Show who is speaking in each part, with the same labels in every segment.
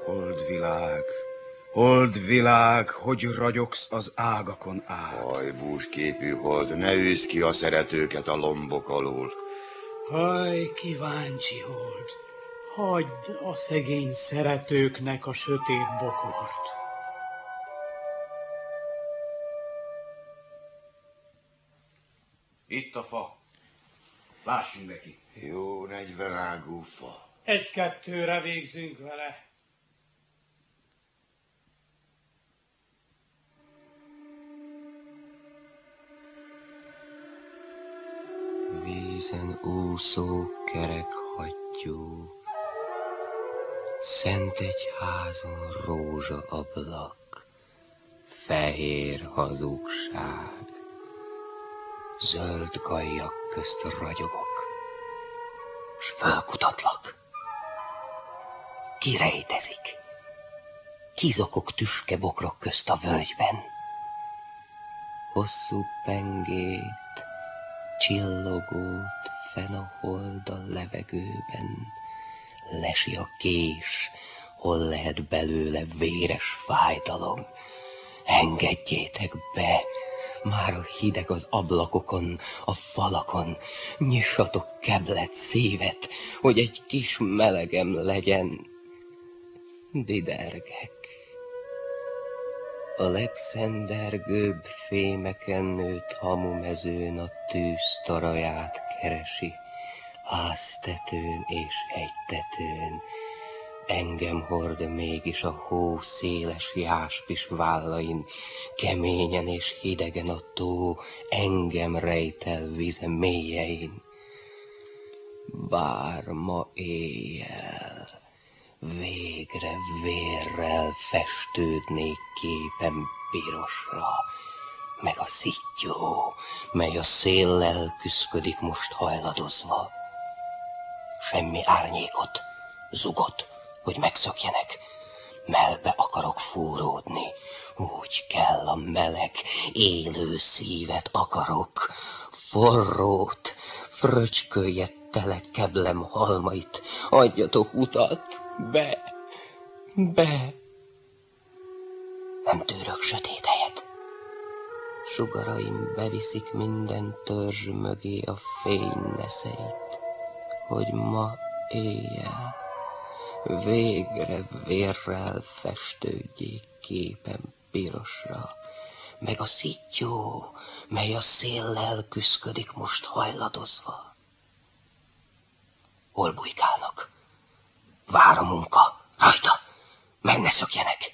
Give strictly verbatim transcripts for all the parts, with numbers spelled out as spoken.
Speaker 1: Holdvilág, holdvilág, hogy ragyogsz az ágakon át.
Speaker 2: Hajbús képű hold, ne űzd ki a szeretőket a lombok alól.
Speaker 3: Haj, kíváncsi hold, hagyd a szegény szeretőknek a sötét bokort.
Speaker 1: Itt a fa. Lássunk neki.
Speaker 2: Jó negyvenágú fa.
Speaker 3: Egy-kettőre végzünk vele.
Speaker 4: Vízen úszó kerek hattyú, szent egyházon rózsa ablak, fehér hazugság, zöld gajjak közt ragyogok, s fölkutatlak. Ki rejtezik, kizokog tüske bokrok közt a völgyben. Hosszú pengét, csillogót fenn a hold a levegőben, lesi a kés, hol lehet belőle véres fájdalom. Engedjétek be, már a hideg az ablakokon, a falakon, nyissatok keblet szívet, hogy egy kis melegem legyen. Didergek. A legszendergőbb fémeken nőtt hamumezőn a tűz taraját keresi, háztetőn és egy tetőn. Engem hord mégis a hó széles jáspis vállain, keményen és hidegen a tó, engem rejtel vize mélyein. Bár ma éjjel végre vérrel festődnék képem pirosra, meg a szittyó, mely a széllel küszködik most hajladozva. Semmi árnyékot, zugot, hogy megszökjenek, mellbe akarok fúródni, úgy kell a meleg, élő szívet akarok, forrót, fröcskölje tele keblem halmait, adjatok utat, be, be. Nem tűrök sötét helyet. Sugaraim beviszik minden törzs mögé a fény neszeit, hogy ma éjjel végre vérrel festődjék képem pirosra, meg a szittyó, mely a széllel küszködik most hajladozva. Hol bujkálnak? Vár a munka, rajta, meg ne szökjenek.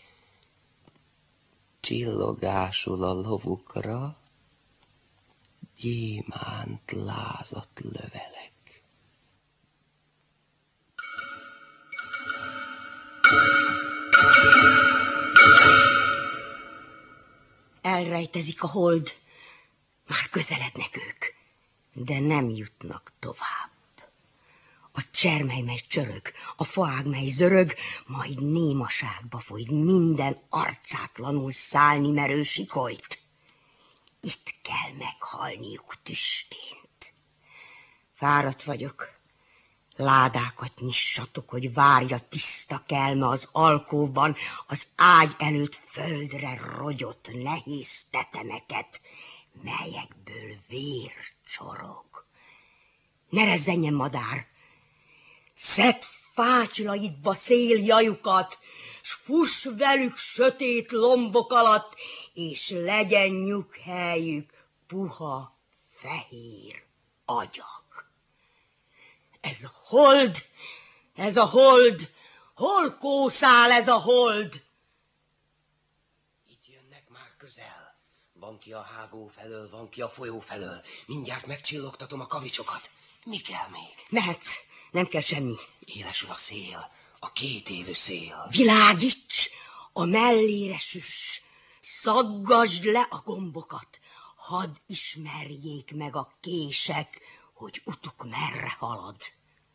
Speaker 4: Csillogásul a lovukra gyémánt lázat lövelek.
Speaker 5: Elrejtezik a hold, már közelednek ők, de nem jutnak tovább. A csermely, mely csörög, a faág, mely zörög, majd némaságba folyt minden arcátlanul szállni merő sikolyt. Itt kell meghalniuk tüstént. Fáradt vagyok, ládákat nyissatok, hogy várja tiszta kelme az alkóban, az ágy előtt földre rogyott nehéz tetemeket, melyekből vér csorog. Ne rezzenjen madár, szedd fácsilaidba széljajukat, s fuss velük sötét lombok alatt, és legyen nyughelyük puha, fehér agyak. Ez a hold, ez a hold, hol kószál ez a hold?
Speaker 4: Itt jönnek már közel. Van ki a hágó felől, van ki a folyó felől. Mindjárt megcsillogtatom a kavicsokat. Mi kell még?
Speaker 5: Mehetsz, nem kell semmi.
Speaker 4: Élesül a szél, a két élő szél.
Speaker 5: Világíts, a mellére süss, szaggasd le a gombokat, hadd ismerjék meg a kések, hogy utuk merre halad.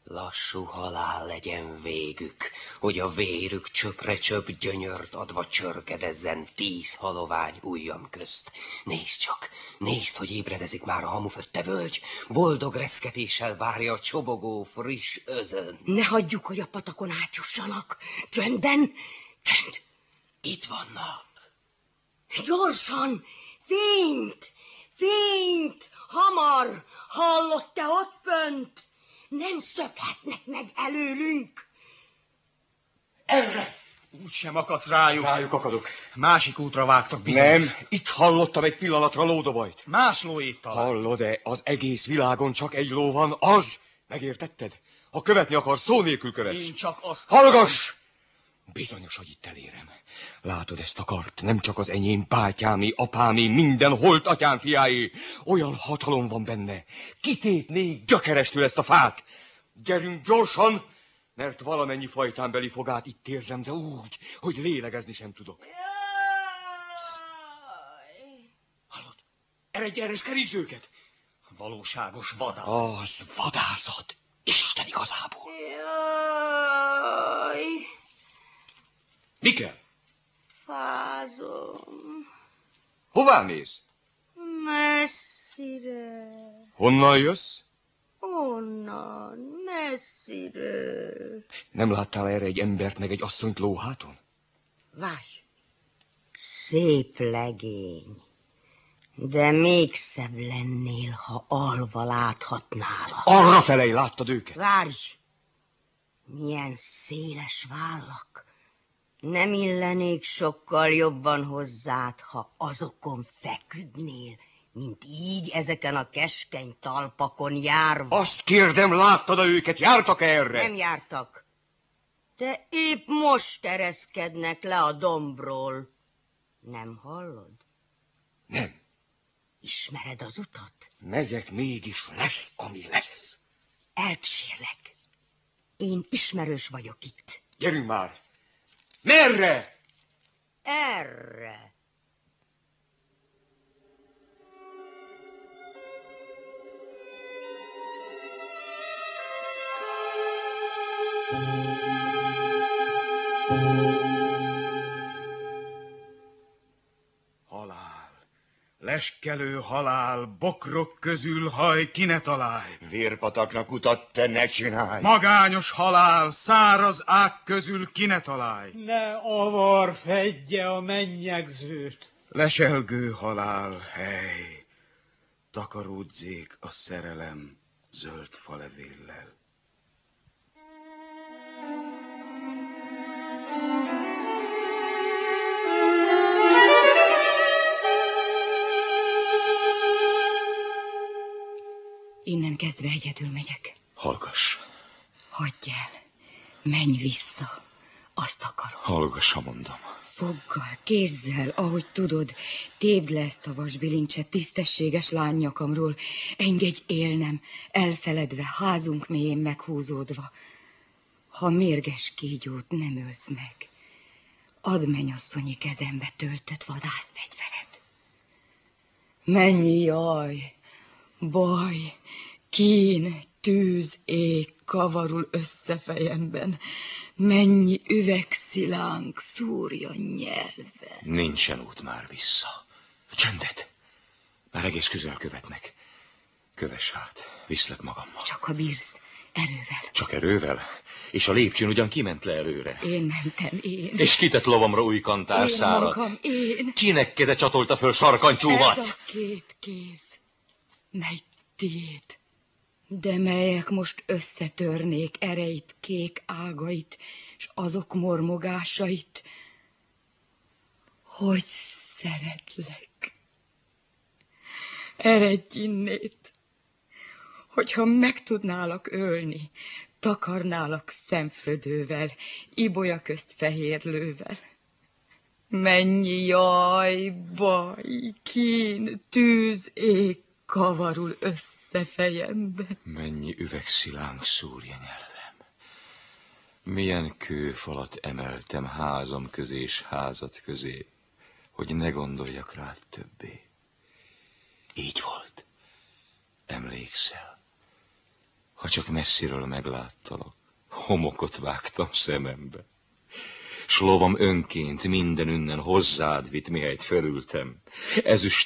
Speaker 4: Lassú halál legyen végük, hogy a vérük csöpre csöp gyönyört adva csörkedezzen tíz halovány ujjam közt. Nézd csak, nézd, hogy ébredezik már a hamufötte völgy, boldog reszketéssel várja a csobogó friss özön.
Speaker 5: Ne hagyjuk, hogy a patakon átjussanak. Csöndben, csönd.
Speaker 4: Itt vannak.
Speaker 5: Gyorsan, fényt, fényt, hamar, hallott te ott fönt? Nem szökhetnek meg előlünk.
Speaker 6: Erre!
Speaker 1: Úgy sem akadsz rájuk.
Speaker 6: Rájuk akadok.
Speaker 1: Másik útra vágtak bizonyos.
Speaker 6: Nem, itt hallottam egy pillanatra lódobajt.
Speaker 1: Más ló itt talán.
Speaker 6: Hallod-e, az egész világon csak egy ló van, az? Megértetted? Ha követni akar, szó nélkül követsz.
Speaker 1: Én csak azt...
Speaker 6: Hallgass! Bizonyos, hogy itt elérem. Látod ezt a kart? Nem csak az enyém, bátyámé, apámé, minden holt atyám fiáé. Olyan hatalom van benne. Kitépnék gyökerestül ezt a fát. Gyerünk gyorsan, mert valamennyi fajtámbeli fogát itt érzem, de úgy, hogy lélegezni sem tudok. Hallod? Eredj erre, és kerítsd őket!
Speaker 1: Valóságos vadász.
Speaker 6: Az vadászat. Isten igazából.
Speaker 5: Jaj,
Speaker 1: Mi kell?
Speaker 5: fázom.
Speaker 6: Hová mész?
Speaker 5: Messzire.
Speaker 6: Honnan jössz?
Speaker 5: Onnan, messziről.
Speaker 6: Nem láttál erre egy embert meg egy asszonyt lóháton?
Speaker 5: Várj. Szép legény. De még szebb lennél, ha alva láthatnálak.
Speaker 6: Arra felej láttad őket?
Speaker 5: Várj! Milyen széles vállak. Nem illenék sokkal jobban hozzád, ha azokon feküdnél, mint így ezeken a keskeny talpakon járva.
Speaker 6: Azt kérdem, láttad-e őket? Jártak erre?
Speaker 5: Nem jártak. De épp most ereszkednek le a dombról. Nem hallod?
Speaker 6: Nem.
Speaker 5: Ismered az utat?
Speaker 6: Megyek, mégis lesz, ami lesz.
Speaker 5: Elkísérlek. Én ismerős vagyok itt.
Speaker 6: Gyerünk már. Merre?
Speaker 5: Erre.
Speaker 1: Halál. Leskelő halál, bokrok közül haj, ki ne találj.
Speaker 2: Vérpataknak utat te ne csinálj.
Speaker 1: Magányos halál, száraz ág közül ki ne találj.
Speaker 3: Ne avar fedje a mennyegzőt.
Speaker 1: Leselgő halál, hely, takaródzék a szerelem zöld falevéllel.
Speaker 7: Innen kezdve egyedül megyek.
Speaker 6: Hallgass.
Speaker 7: Hagyj el. Menj vissza. Azt akarom.
Speaker 6: Hallgass, ha mondom.
Speaker 7: Foggal, kézzel, ahogy tudod, tépd le ezt a vasbilincset tisztességes lánynyakamról. Engedj élnem, elfeledve, házunk mélyén meghúzódva. Ha mérges kígyót nem ölsz meg, add mennyasszonyi kezembe töltött vadászfegyvered. Mennyi jaj, baj, kín, tűz, ég kavarul össze fejemben. Mennyi üvegszilánk szúrja nyelve.
Speaker 6: Nincsen út már vissza. Csöndet! Már egész közel követnek. Kövess hát, viszlek magammal.
Speaker 7: Csak ha bírsz, erővel.
Speaker 6: Csak erővel? És a lépcsőn ugyan kiment le előre?
Speaker 7: Én mentem, én.
Speaker 6: És kitett lovamra új kantárszárat?
Speaker 7: Én magam, én.
Speaker 6: Kinek keze csatolta föl sarkantyúmat?
Speaker 7: Ez a két kéz, mely tiéd, de melyek most összetörnék ereit, kék ágait, s azok mormogásait. Hogy szeretlek. Eredj innét, hogyha meg tudnálak ölni, takarnálak szemfödővel, ibolya közt fehérlővel. Mennyi jaj, baj, kín, tűz, ég kavarul össze fejembe.
Speaker 6: Mennyi üvegszilánk szúrja nyelvem. Milyen kőfalat emeltem házam közé és házat közé, hogy ne gondoljak rád többé. Így volt. Emlékszel?
Speaker 8: Ha csak messziről megláttalak, homokot vágtam szemembe, s lovam önként minden ünnen hozzád vitt, mihelyt felültem. Ezüst